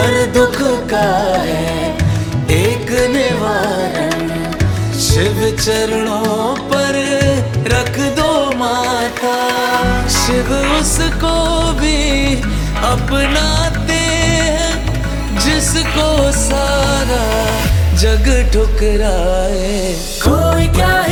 हर दुख का है एक निवारण। शिव चरणों पर रख दो माथा, शिव उसको भी अपनाते हैं जिसको सारा जग ठुकराए। कोई क्या